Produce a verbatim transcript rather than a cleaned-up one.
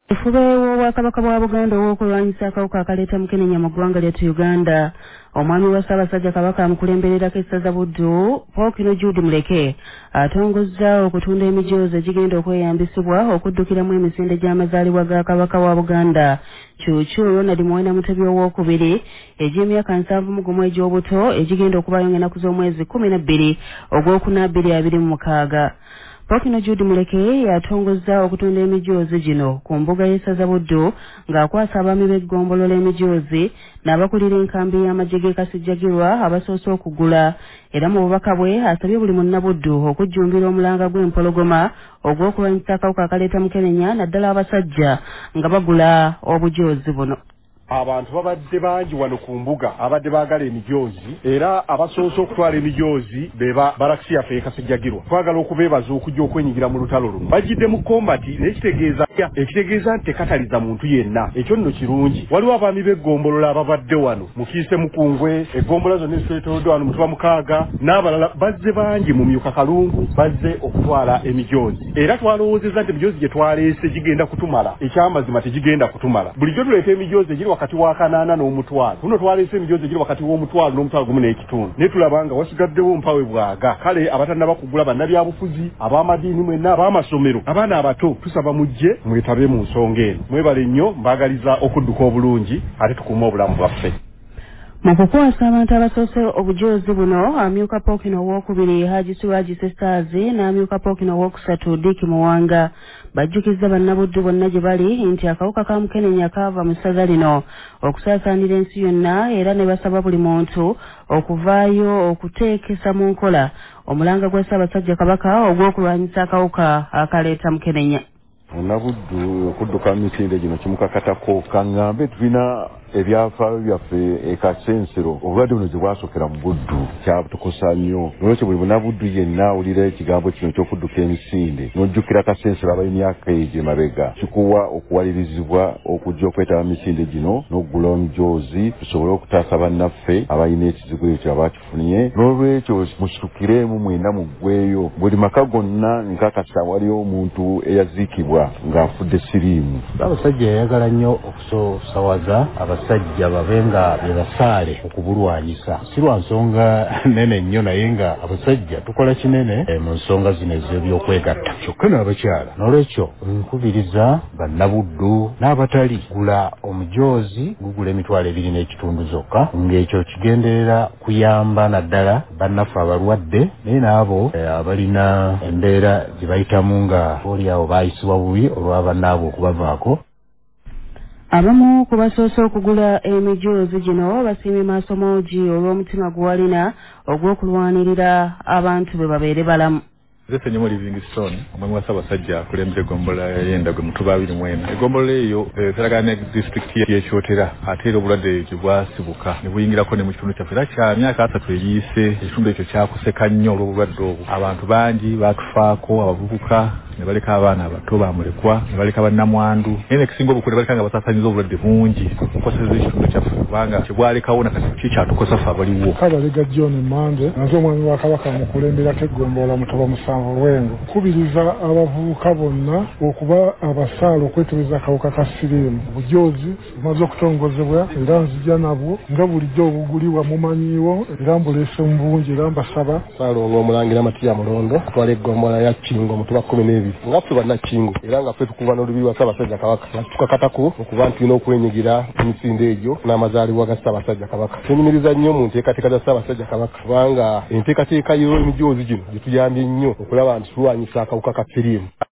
Efube w'Obwakabaka bwa Buganda ow'okulwanyisa akawuka akaleeta mukenenya mu ggwanga lyattu Uganda, omwami wa Ssaabasajja Kabaka amukulembererako essaza Buddu, Ppookino Jude Muleke atongozza okutunda emijoozi egigenda okweyambisibwa okuddukiramu emisinde gy'amazaalibwa ga Kabaka wa Buganda Cuucu Ronald Muwenda Mutebi owookubiri egy'emyaka nsanvu mu gumu egy'obuto egigenda okubayo ng'ennaku z'omwezi kkumi na bbiri ogwokuna abiri abiri mu mukaaga. Ppookino Jude Muleke yatongozza okutunda emijoozi gino ku mbuga y'essaza Buddu ng'akwasa abaami b'eggombolola emijoozi n'abakulira enkambi y'amagye g'e Kasijjagirwa abasoose okugula, era mu bubaka bwe asabye buli munnabuddu okujjumbira omulanga gw'empologoma ogw'okulwanyisa akawuka akaleeta mukenenya naddala abasajja nga bagula obujoozi buno. Abantu babadde bangi wano ku mbuga abadde baagala emijoozi era abasoose okutwala emijoozi beba Barakisi yaffe e Kasijjagirwa. Twagala okubeebaza okujja okwenyigira mu lutalo luno. Bajjidde mu kombati n'ekitegeeza ekitegeeza nti tekataliza muntu yenna. Ekyo nno kirungi. Waliwo abaami b'eggombolola ababadde wano Mukiise Mukungwe, eggombolola zonna ezitwetoolodde wano Mutuba Mukaaga n'abalala bazze bangi mu Myuka Kalungu bazze okutwala emijoozi. Era twalowoozezza nti emijoozi gye twaleese gigenda kutumala. Ekyamazima tegigenda kutumala. Bulijjo tuleeta emijoozi egiri wakati wa kanaana n'omutwalo. Kuno twaleese emijoozi egiri wakati w'omutwalo n'omutwalo gumu n'ekitundu. Ne tulaba nga wasigaddewo mpawe bwaga. Kale abatannaba kugula bannabyabufuzi, ab'amadiini mwenna, ab'amasomero, abaana abato tusaba mujje mwetabe mu nsonga eno. Mwebale nnyo, mbaagaliza okudduka obulungi ate tukuume obulamu bwaffe. Mu kukwasa abantu abasoose obujoozi buno, amyuka Ppookino owookubiri Hajji Suraji Sisters n'amyuka Ppookino owookusatu Dick Muwanga bajjukizza bannabuddu bonna gye bali nti akawuka ka mukenenya kaava mu ssaza lino okusaasaanira ensi yonna, era ne basaba buli muntu okuvaayo okuteekesa mu nkola omulanga gwa Ssaabasajja Kabaka ogw'okulwanyisa akawuka akaleeta mukenenya. Munnabuddu okudduka mu misinde gino kimukakatako kaŋŋambe tulina ebyafaayo byaffe e Kasensero obulwadde buno gye bwasookera mu Buddu kyatukosa nnyo. Nolwekyo buli munnabuddu yenna awulira ekigambo kino ky'okudduka emisinde n'ojjukira Kasensero abalina emyaka egyo emabega, kikuwa okuwalirizibwa okujja okwetaba mu misinde gino n'okugula omujoozi tusobole okutaasa bannaffe abalina ekizibu ekyo kye bakifunye. N'olwekyo musitukiremu mwenna muggweeyo. Buli maka gonna nkakasa waliwo omuntu eyaziikibwa ng'afudde siriimu. Ssaabasajja yayagala nnyo okusosawaza abasajja babe nga be basaale okubulwanyisa. Si lwa nsonga nene nnyo naye nga abasajja tukola kinene e, mu nsonga zino ez'ebyokwegatta kyokka n'abakyala. N'olwekyo nkubiriza bannabuddu n'abatali gula omujoozi gugula emitwalo ebiri n'ekitundu zokka, ng'ekyo kigenderera kuyamba naddala bannaffe abalwadde naye n'abo e, abalina embeera gye bayitamu nga oliawo baayisibwa bubi olwa bannaabwe okubavaako. Abamu ku basoose okugula emijoozi gino basiimye Maasomogi olw'omutima gwalina ogw'okulwanirira abantu be babeere balamu. Nze Nnyomo Livingstone omwami wa Ssaabasajja akulembera eggombolola y'Endagwe Mutuba abiri mu ena. Eggombolola eyo ekolagana ne disitulikiti y'Ekyotera ate era obulwadde gye bwasibuka ne buyingirako ne mu kitundu kyaffe. Era kya myaka asatu eyise ekitundu ekyo kyakuseka nnyo olw'obulwadde obwo. Abantu bangi baatufaako, abavubuka ne baleka abaana abato bamulekwa, ne baleka bannamwandu. Naye nekisinga obukulu ne baleka nga basaasaanyiza obulwadde bungi okukoseza ekitundu kyaffe kubanga kye bwalekawo nakati ki kyatukosa ffe abaliwo. Kabalega John Mande naze omwami wa Kabaka mukulemberako eggombolola Mutuba musanvu Lwengo. Kubiriza abavubuka bonna okuba abasaala okwetebeza akawuka ka siriimu. Obujoozi bumaze okutongozebwa era nzija nabwo nga bulijjo obugulibwa mumanyiiwo era mbuleese mu bungi era mbasaba. Saalongo Omulangira Matiya Mulondo atwala eggombolola ya Kingo Mutuba kkumi n'ebiri. Nga ffe bannakingo era nga ffe tukuba n'olubi lwa Ssaabasajja Kabaka tukakatako okuba nti tulina okwenyigira emisinde egyo n'amazaalibwa ga Ssaabasajja Kabaka. Twenyumiriza nnyo mu nteekateeka za Ssaabasajja Kabaka kubanga enteekateeka y'emijoozi gino gye tuyambye nnyo okulaba nti tulwanyisa akawuka ka siriimu.